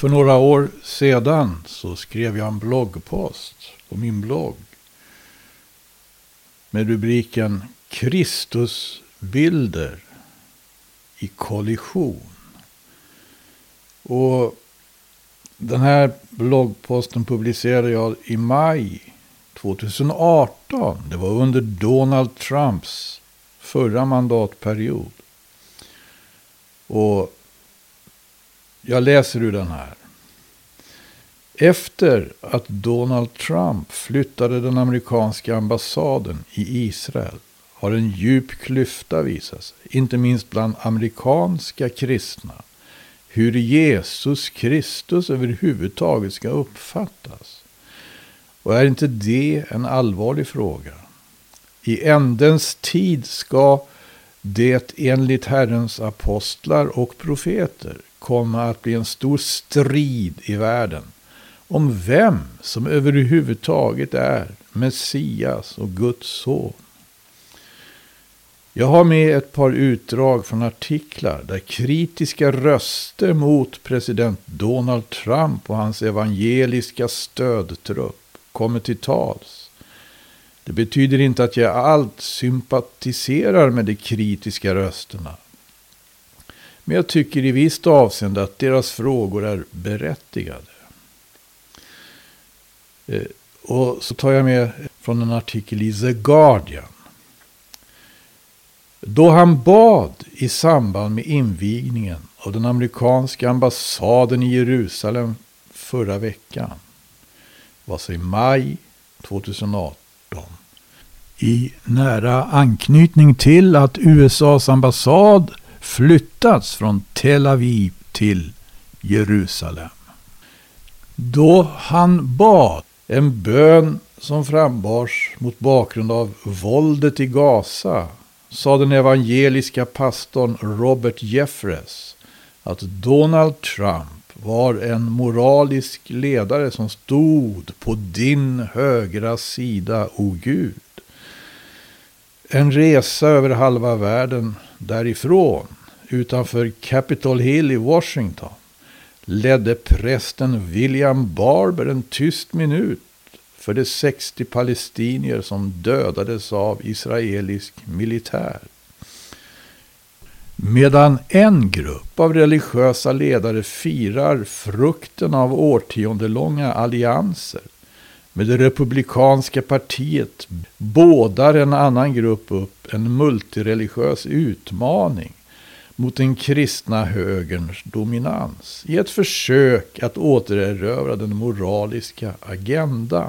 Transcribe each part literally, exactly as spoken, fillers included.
För några år sedan så skrev jag en bloggpost på min blogg med rubriken Kristusbilder i kollision. Och den här bloggposten publicerade jag i maj tjugoarton. Det var under Donald Trumps förra mandatperiod. Och jag läser ur den här. Efter att Donald Trump flyttade den amerikanska ambassaden i Israel har en djup klyfta visat sig, inte minst bland amerikanska kristna, hur Jesus Kristus överhuvudtaget ska uppfattas. Och är inte det en allvarlig fråga? I ändens tid ska det enligt Herrens apostlar och profeter komma att bli en stor strid i världen om vem som överhuvudtaget är Messias och Guds son. Jag har med ett par utdrag från artiklar där kritiska röster mot president Donald Trump och hans evangeliska stödtrupp kommer till tals. Det betyder inte att jag allt sympatiserar med de kritiska rösterna. Men jag tycker i visst avseende att deras frågor är berättigade. Och så tar jag med från en artikel i The Guardian. Då han bad i samband med invigningen av den amerikanska ambassaden i Jerusalem förra veckan, var så i maj tjugoarton, i nära anknytning till att U S A:s ambassad flyttats från Tel Aviv till Jerusalem. Då han bad, en bön som frambars mot bakgrund av våldet i Gaza, sa den evangeliska pastorn Robert Jeffress att Donald Trump var en moralisk ledare som stod på din högra sida, o Gud. En resa över halva världen därifrån, utanför Capitol Hill i Washington, ledde prästen William Barber en tyst minut för de sextio palestinier som dödades av israelisk militär. Medan en grupp av religiösa ledare firar frukten av årtiondelånga allianser med det republikanska partiet, bådar en annan grupp upp en multireligiös utmaning mot den kristna högerns dominans i ett försök att återerövra den moraliska agendan.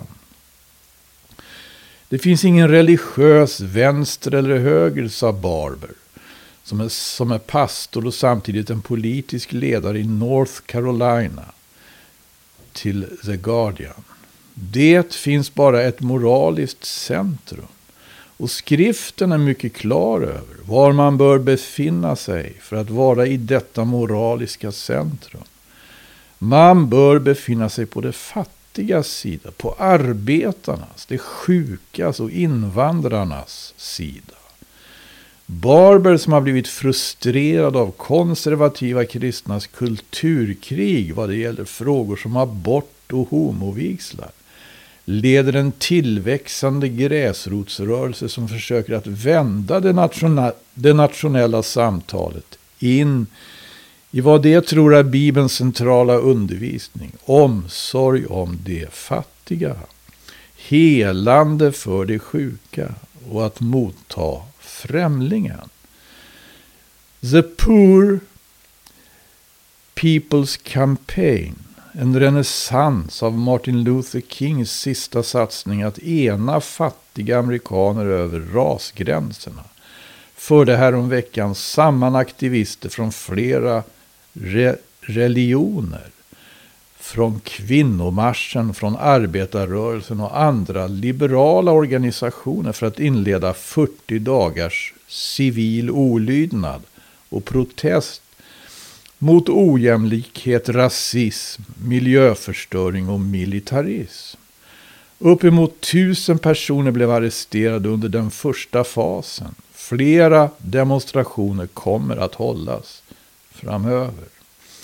Det finns ingen religiös vänster eller höger, sa Barber, som är, som är pastor och samtidigt en politisk ledare i North Carolina, till The Guardian. Det finns bara ett moraliskt centrum. Och skriften är mycket klar över var man bör befinna sig för att vara i detta moraliska centrum. Man bör befinna sig på det fattigas sida, på arbetarnas, de sjukas och invandrarnas sida. Barber, som har blivit frustrerad av konservativa kristnas kulturkrig vad det gäller frågor som abort och homovigslar, leder en tillväxande gräsrotsrörelse som försöker att vända det, nationa- det nationella samtalet in i vad det tror är Bibelns centrala undervisning, omsorg om de fattiga, helande för de sjuka och att motta främlingen. The Poor People's Campaign, en renässans av Martin Luther Kings sista satsning att ena fattiga amerikaner över rasgränserna, förde häromveckan samman aktivister från flera re- religioner, från kvinnomarschen, från arbetarrörelsen och andra liberala organisationer för att inleda fyrtio dagars civil olydnad och protest mot ojämlikhet, rasism, miljöförstöring och militarism. Uppemot tusen personer blev arresterade under den första fasen. Flera demonstrationer kommer att hållas framöver.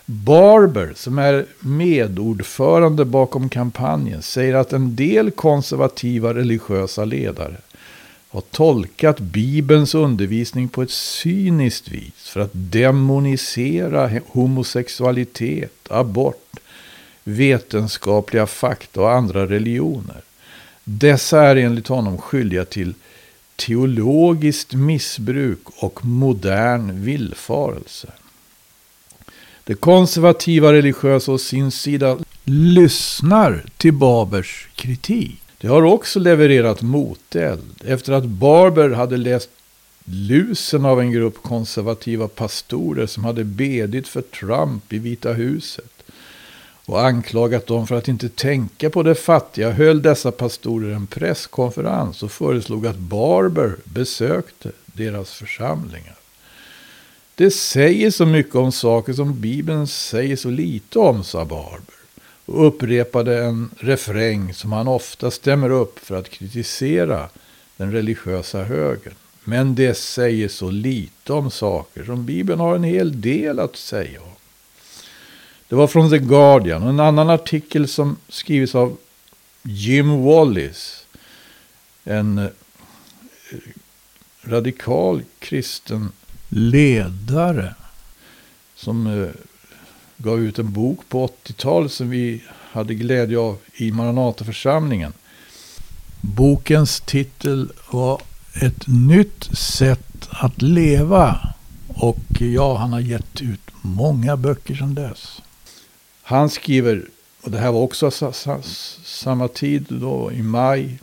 Barber, som är medordförande bakom kampanjen, säger att en del konservativa religiösa ledare har tolkat Bibelns undervisning på ett cyniskt vis för att demonisera homosexualitet, abort, vetenskapliga fakta och andra religioner. Dessa är enligt honom skyldiga till teologiskt missbruk och modern villfarelse. De konservativa religiösa å sin sida lyssnar till Barbers kritik. De har också levererat moteld efter att Barber hade läst lusen av en grupp konservativa pastorer som hade bedit för Trump i Vita huset och anklagat dem för att inte tänka på det fattiga, höll dessa pastorer en presskonferens och föreslog att Barber besökte deras församlingar. Det säger så mycket om saker som Bibeln säger så lite om, sa Barber, och upprepade en refräng som han ofta stämmer upp för att kritisera den religiösa högern. Men det säger så lite om saker som Bibeln har en hel del att säga om. Det var från The Guardian, och en annan artikel som skrivits av Jim Wallis, en radikal kristen ledare som eh, gav ut en bok på åttiotalet som vi hade glädje av i Maranataförsamlingen. Bokens titel var Ett nytt sätt att leva, och ja, han har gett ut många böcker sedan dess. Han skriver, och det här var också sa, sa, samma tid då, i maj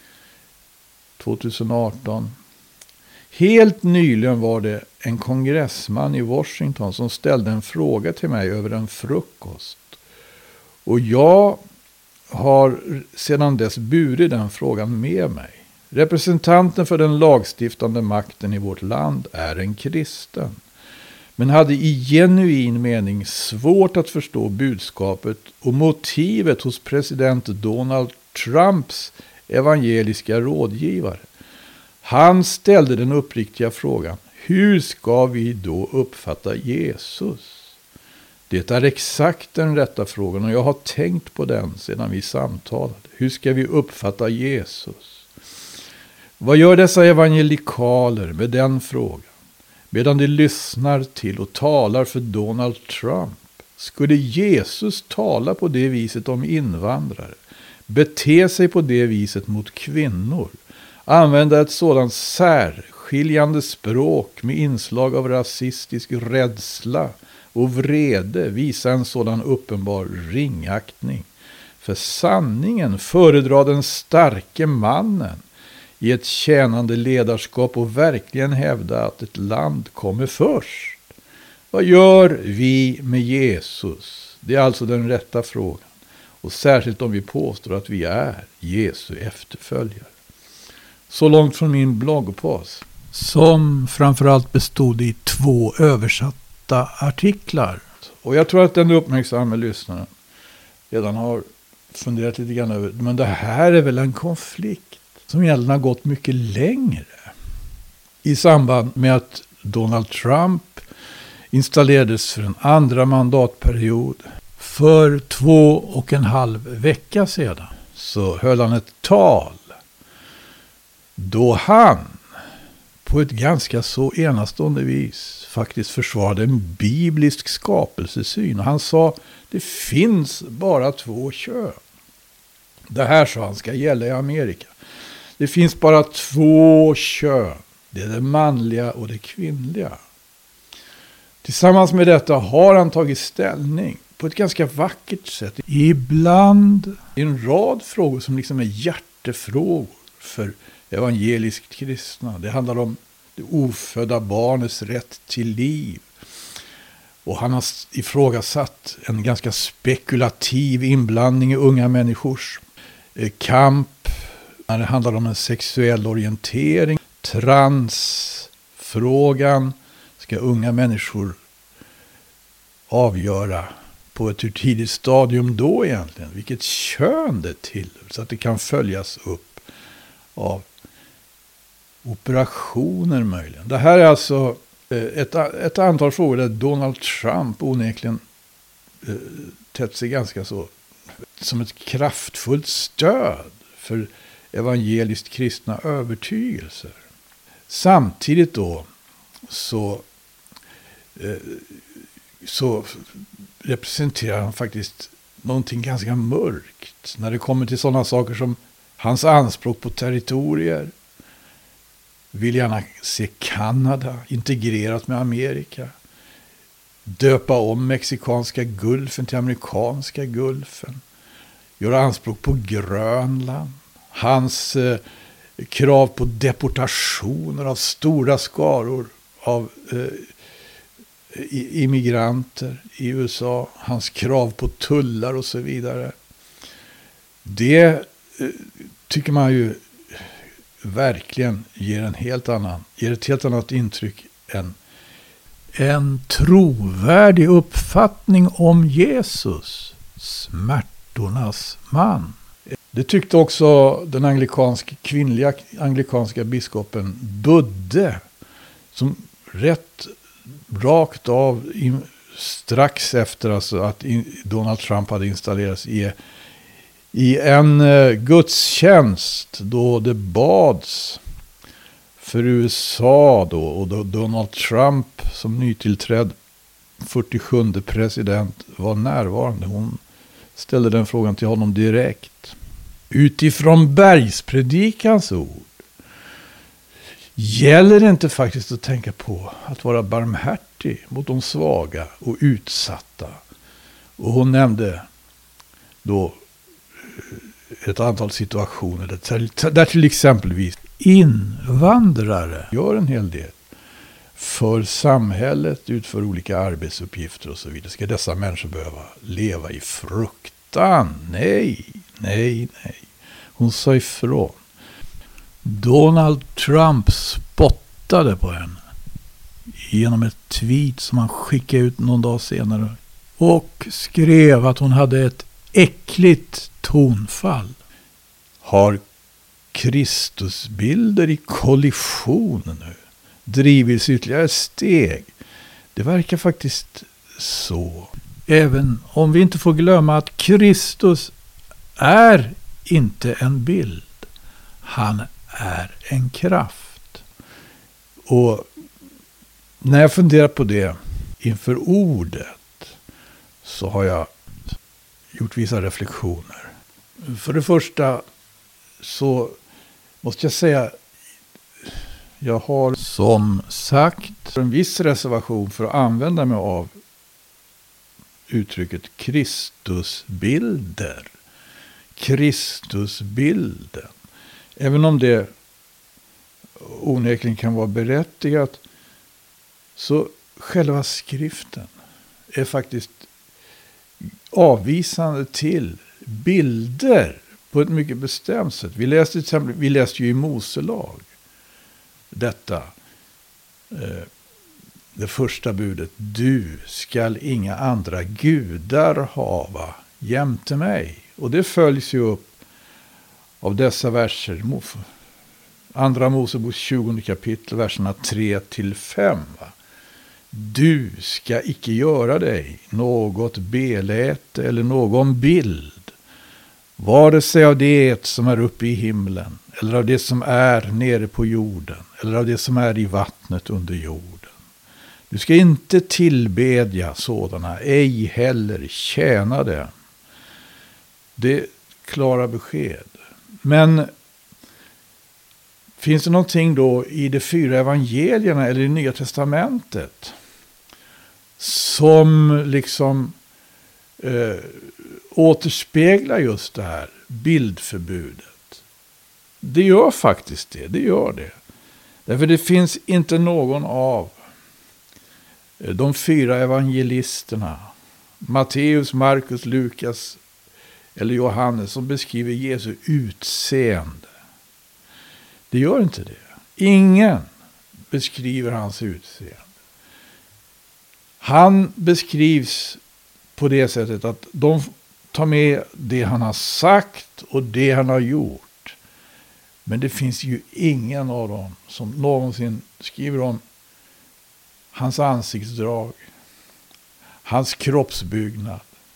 tjugoarton. Helt nyligen var det en kongressman i Washington som ställde en fråga till mig över en frukost. Och jag har sedan dess burit den frågan med mig. Representanten för den lagstiftande makten i vårt land är en kristen, men hade i genuin mening svårt att förstå budskapet och motivet hos president Donald Trumps evangeliska rådgivare. Han ställde den uppriktiga frågan: hur ska vi då uppfatta Jesus? Det är exakt den rätta frågan, och jag har tänkt på den sedan vi samtalade. Hur ska vi uppfatta Jesus? Vad gör dessa evangelikaler med den frågan? Medan de lyssnar till och talar för Donald Trump. Skulle Jesus tala på det viset om invandrare? Bete sig på det viset mot kvinnor? Använda ett sådant särskiljande språk med inslag av rasistisk rädsla och vrede? Visa en sådan uppenbar ringaktning för sanningen? Föredra den starke mannen i ett tjänande ledarskap och verkligen hävda att ett land kommer först? Vad gör vi med Jesus? Det är alltså den rätta frågan. Och särskilt om vi påstår att vi är Jesu efterföljare. Så långt från min bloggpost, som framförallt bestod i två översatta artiklar. Och jag tror att den uppmärksamma lyssnaren redan har funderat lite grann över, men det här är väl en konflikt som egentligen har gått mycket längre. I samband med att Donald Trump installerades för en andra mandatperiod för två och en halv vecka sedan, så höll han ett tal då han på ett ganska så enastående vis faktiskt försvarade en biblisk skapelsesyn. Och han sa: det finns bara två kön. Det här, sa han, ska gälla i Amerika. Det finns bara två kön. Det är det manliga och det kvinnliga. Tillsammans med detta har han tagit ställning på ett ganska vackert sätt. Ibland i en rad frågor som liksom är hjärtefrågor för evangeliskt kristna. Det handlar om det ofödda barnets rätt till liv. Och han har ifrågasatt en ganska spekulativ inblandning i unga människors kamp när det handlar om en sexuell orientering. Transfrågan ska unga människor avgöra på ett hur tidigt stadium då egentligen. Vilket kön det till, så att det kan följas upp av operationer möjligen. Det här är alltså ett, ett antal frågor där Donald Trump onekligen eh, tätt sig ganska så som ett kraftfullt stöd för evangeliskt kristna övertygelser. Samtidigt då så, eh, så representerar han faktiskt någonting ganska mörkt när det kommer till sådana saker som hans anspråk på territorier. Vill gärna se Kanada integrerat med Amerika. Döpa om mexikanska gulfen till amerikanska gulfen. Göra anspråk på Grönland. Hans eh, krav på deportationer av stora skaror av eh, immigranter i U S A. Hans krav på tullar och så vidare. Det eh, tycker man ju verkligen ger en helt annan, ger ett helt annat intryck än en trovärdig uppfattning om Jesus, smärtornas man. Det tyckte också den anglikanska, kvinnliga anglikanska biskopen Budde, som rätt rakt av in, strax efter alltså att in, Donald Trump hade installerats i, i en uh, gudstjänst då det bads för U S A då, och då Donald Trump som nytillträdd fyrtiosjunde president var närvarande. Hon ställde den frågan till honom direkt. Utifrån bergspredikans ord gäller det inte faktiskt att tänka på att vara barmhärtig mot de svaga och utsatta. Och hon nämnde då ett antal situationer där, där till exempelvis invandrare gör en hel del för samhället, utför olika arbetsuppgifter och så vidare. Ska dessa människor behöva leva i fruktan? Nej, nej, nej. Hon sa ifrån. Donald Trump spottade på henne genom ett tweet som han skickade ut någon dag senare och skrev att hon hade ett äckligt tonfall. Har Kristusbilder i kollision nu drivits ytterligare steg? Det verkar faktiskt så. Även om vi inte får glömma att Kristus är inte en bild. Han är en kraft. Och när jag funderar på det inför ordet så har jag gjort vissa reflektioner. För det första så måste jag säga jag har som sagt en viss reservation för att använda mig av uttrycket Kristusbilder. Kristusbilden. Även om det onekligen kan vara berättigat så själva skriften är faktiskt avvisande till bilder på ett mycket bestämt sätt. Vi läste till exempel, vi läste ju i Moselag detta eh, det första budet: du skall inga andra gudar hava jämte mig. Och det följs ju upp av dessa verser, andra Moseboks tjugonde kapitel, verserna tre till fem. Va? Du ska icke göra dig något beläte eller någon bild, vare sig av det som är uppe i himlen, eller av det som är nere på jorden, eller av det som är i vattnet under jorden. Du ska inte tillbedja sådana, ej heller tjäna dem. Det är klara besked. Men finns det någonting då i de fyra evangelierna eller i Nya testamentet som liksom eh, återspeglar just det här bildförbudet? Det gör faktiskt det, det gör det. Därför det finns inte någon av de fyra evangelisterna, Matteus, Markus, Lukas eller Johannes, som beskriver Jesu utseende. Det gör inte det. Ingen beskriver hans utseende. Han beskrivs på det sättet att de tar med det han har sagt och det han har gjort. Men det finns ju ingen av dem som någonsin skriver om hans ansiktsdrag, hans kroppsbyggnad,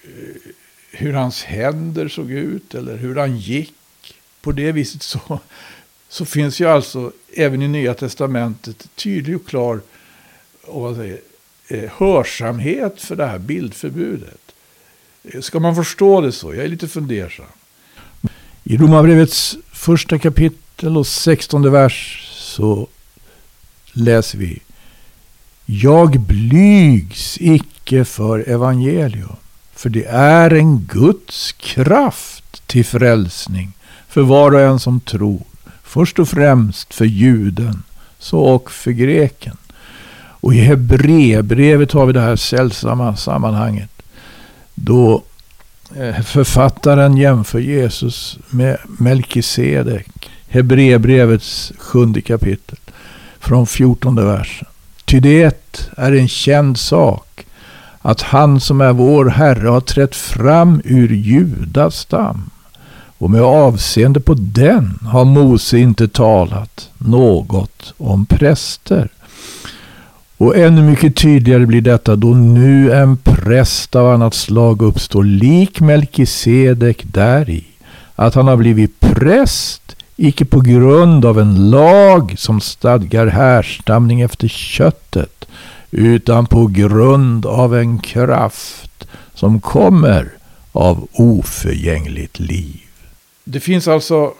hur hans händer såg ut eller hur han gick. På det viset så, så finns ju alltså även i Nya testamentet tydlig och klar och vad säger, eh, hörsamhet för det här bildförbudet. Ska man förstå det så? Jag är lite fundersam. I Romarbrevets första kapitel och sextonde vers så läser vi: Jag blygs icke för evangelium, för det är en Guds kraft till frälsning för var och en som tror, först och främst för juden, så och för greken. Och i Hebreerbrevet har vi det här sällsamma sammanhanget då författaren jämför Jesus med Melkisedek. Hebreerbrevets sjunde kapitel från fjortonde versen. Ty det är en känd sak att han som är vår Herre har trätt fram ur Judas stam, och med avseende på den har Mose inte talat något om präster. Och ännu mycket tydligare blir detta då nu en präst av annat slag uppstår lik Melkisedek däri, att han har blivit präst icke på grund av en lag som stadgar härstamning efter köttet, utan på grund av en kraft som kommer av oförgängligt liv. Det finns alltså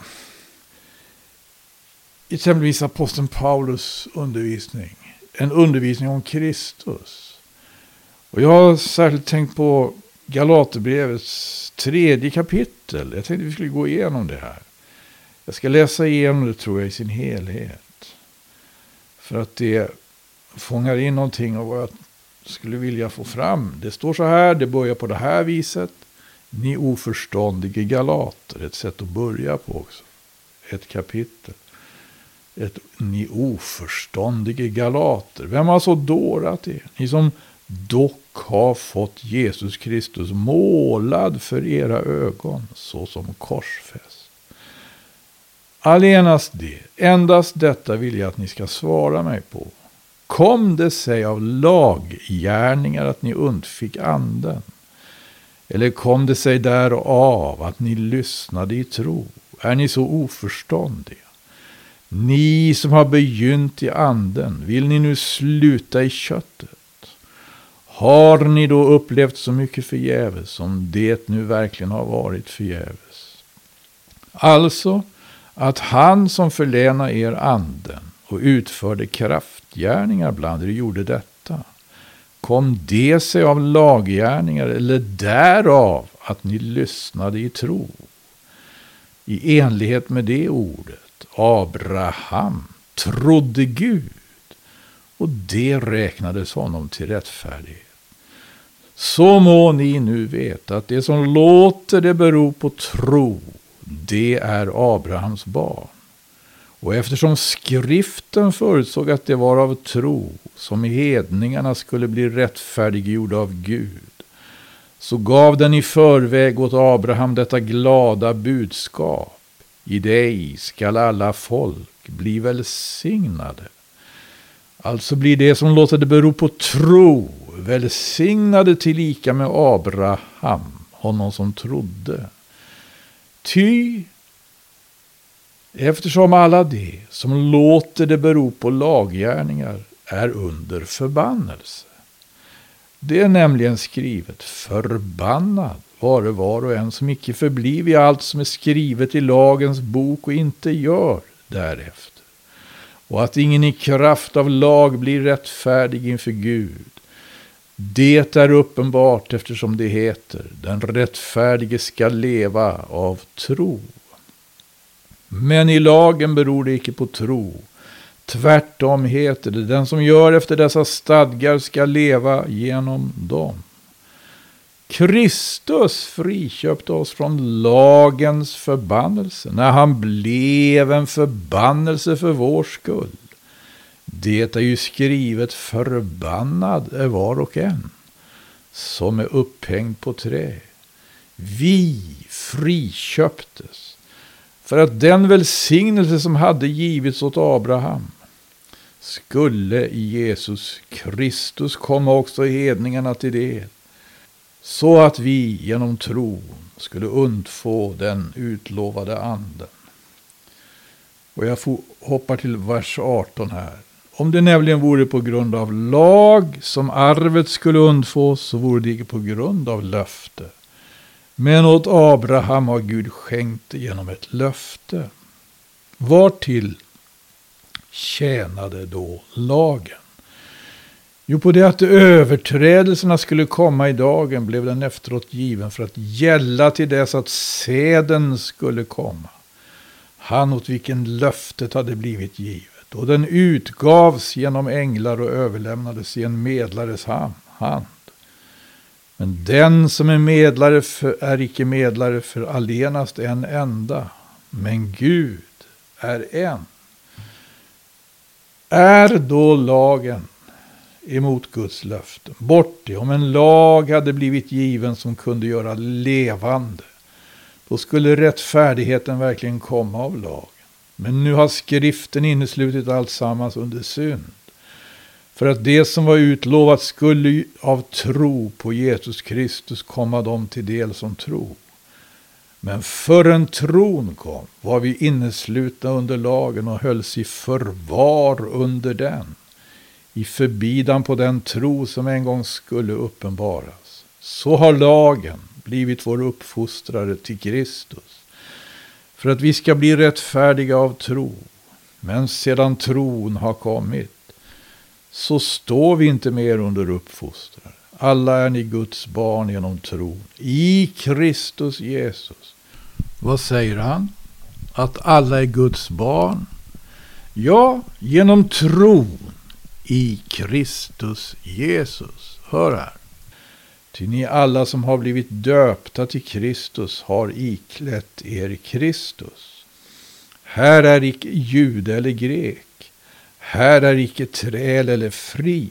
exempelvis aposteln Paulus undervisning, en undervisning om Kristus. Och jag har särskilt tänkt på Galaterbrevets tredje kapitel. Jag tänkte vi skulle gå igenom det här. Jag ska läsa igenom det, tror jag, i sin helhet. För att det fångar in någonting av vad jag skulle vilja få fram. Det står så här, det börjar på det här viset. Ni oförståndiga galater, ett sätt att börja på också. Ett kapitel. Ett, ni oförståndiga galater. Vem har så dårat er? Ni som dock har fått Jesus Kristus målad för era ögon såsom korsfäst. Allenast det, endast detta vill jag att ni ska svara mig på. Kom det sig av laggärningar att ni undfick anden? Eller kom det sig därav att ni lyssnade i tro? Är ni så oförståndiga? Ni som har begynt i anden, vill ni nu sluta i köttet? Har ni då upplevt så mycket förgäves som det nu verkligen har varit förgäves? Alltså att han som förlänar er anden och utförde kraftgärningar bland er gjorde detta. Kom det sig av laggärningar eller därav att ni lyssnade i tro? I enlighet med det ordet, Abraham trodde Gud och det räknades honom till rättfärdighet. Så må ni nu veta att det som låter det bero på tro, det är Abrahams barn. Och eftersom skriften förutsåg att det var av tro som hedningarna skulle bli rättfärdiggjorda av Gud, så gav den i förväg åt Abraham detta glada budskap: i dig skall alla folk bli välsignade. Alltså blir det som låter det bero på tro välsignade tillika med Abraham, honom som trodde. Ty eftersom alla det som låter det bero på laggärningar är under förbannelse. Det är nämligen skrivet: förbannad vare var och en som icke förbliv i allt som är skrivet i lagens bok och inte gör därefter. Och att ingen i kraft av lag blir rättfärdig inför Gud. Det är uppenbart eftersom det heter: den rättfärdige ska leva av tro. Men i lagen beror det icke på tro. Tvärtom heter det: den som gör efter dessa stadgar ska leva genom dem. Kristus friköpte oss från lagens förbannelse när han blev en förbannelse för vår skull. Det är ju skrivet: förbannad är var och en som är upphängd på trä. Vi friköptes för att den välsignelse som hade givits åt Abraham skulle i Jesus Kristus komma också hedningarna till det. så att vi genom tron skulle undfå den utlovade anden. Och jag hoppar till vers arton här. Om det nämligen vore på grund av lag som arvet skulle undfås, så vore det på grund av löfte. Men åt Abraham har Gud skänkt det genom ett löfte. Vartill tjänade då lagen? Jo, på det att överträdelserna skulle komma i dagen blev den efteråt given för att gälla till dess att seden skulle komma. Han åt vilken löftet hade blivit givet. Och den utgavs genom änglar och överlämnades i en medlares hand. Men den som är medlare för, är icke medlare för allenast en enda. Men Gud är en. Är då lagen emot Guds löften? Bort det. Om en lag hade blivit given som kunde göra levande, då skulle rättfärdigheten verkligen komma av lagen. Men nu har skriften inneslutit allt sammans under synd. För att det som var utlovat skulle av tro på Jesus Kristus komma dem till del som tro. Men förrän tron kom var vi inneslutna under lagen och hölls i förvar under den. I förbidan på den tro som en gång skulle uppenbaras. Så har lagen blivit vår uppfostrare till Kristus. För att vi ska bli rättfärdiga av tro. Men sedan tron har kommit, så står vi inte mer under uppfostrare. Alla är ni Guds barn genom tron. I Kristus Jesus. Vad säger han? Att alla är Guds barn? Ja, genom tron i Kristus Jesus. Hör här. Ty ni alla som har blivit döpta till Kristus har iklätt er Kristus. Här är icke jude eller grek. Här är icke träl eller fri.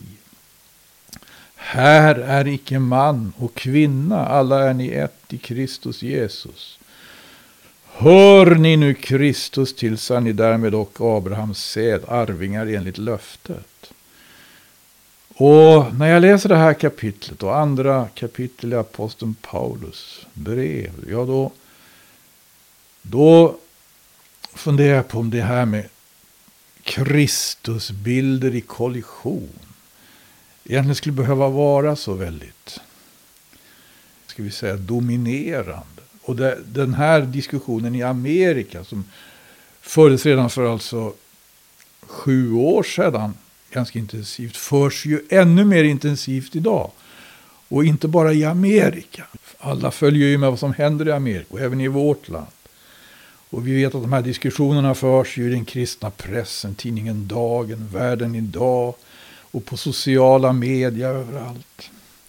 Här är icke man och kvinna. Alla är ni ett i Kristus Jesus. Hör ni nu Kristus till, så är ni därmed och Abrahams säd, arvingar enligt löftet. Och när jag läser det här kapitlet och andra kapitel i aposteln Paulus brev, ja då, då funderar jag på om det här med Kristusbilder i kollision egentligen skulle behöva vara så väldigt, ska vi säga, dominerande. Och det, den här diskussionen i Amerika som fördes redan för alltså sju år sedan ganska intensivt, förs ju ännu mer intensivt idag. Och inte bara i Amerika. Alla följer ju med vad som händer i Amerika och även i vårt land. Och vi vet att de här diskussionerna förs ju i den kristna pressen, tidningen Dagen, Världen idag och på sociala medier överallt.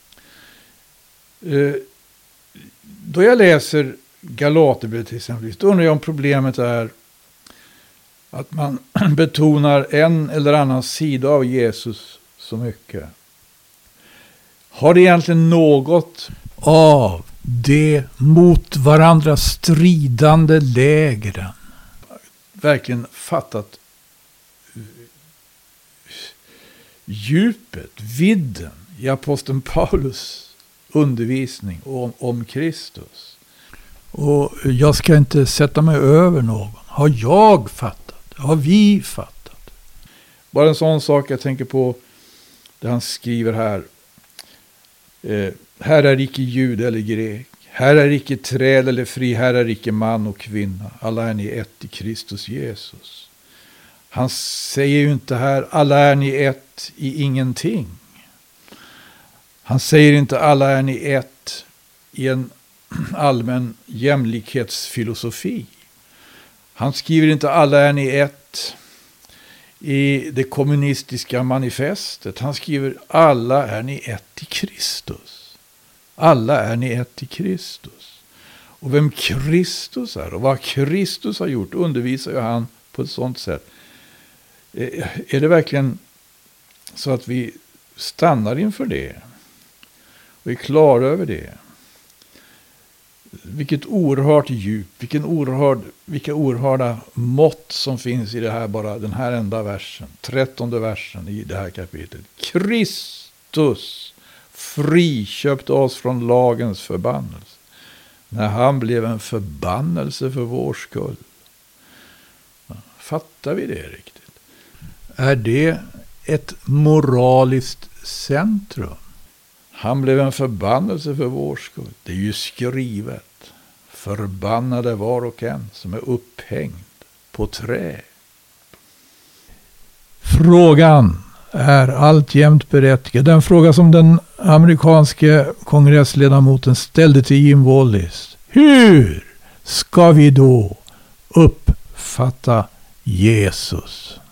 Eh, då jag läser Galaterbrevet till exempel, då undrar jag om problemet är att man betonar en eller annan sida av Jesus så mycket. Har det egentligen något av det mot varandra stridande lägren verkligen fattat djupet, vidden i aposteln Paulus undervisning om, om Kristus? Och jag ska inte sätta mig över någon. Har jag fattat? Har vi fattat? Bara en sån sak jag tänker på, där han skriver här. Eh, här är icke jude eller grek. Här är icke träl eller fri. Här är icke man och kvinna. Alla är ni ett i Kristus Jesus. Han säger ju inte här, alla är ni ett i ingenting. Han säger inte, alla är ni ett i en allmän jämlikhetsfilosofi. Han skriver inte, alla är ni ett i det kommunistiska manifestet. Han skriver, alla är ni ett i Kristus. Alla är ni ett i Kristus. Och vem Kristus är och vad Kristus har gjort undervisar ju han på ett sånt sätt. Är det verkligen så att vi stannar inför det och är klara över det? Vilket oerhört djup, vilken oerhörd, vilka oerhörda mått som finns i det här, bara den här enda versen, trettonde versen i det här kapitlet. Kristus friköpt oss från lagens förbannelse. När han blev en förbannelse för vår skull. Fattar vi det riktigt? Är det ett moraliskt centrum? Han blev en förbannelse för vår skull. Det är ju skrivet. Förbannade var och en som är upphängd på trä. Frågan är alltjämt berättigad. Den fråga som den amerikanske kongressledamoten ställde till Jim Wallis. Hur ska vi då uppfatta Jesus?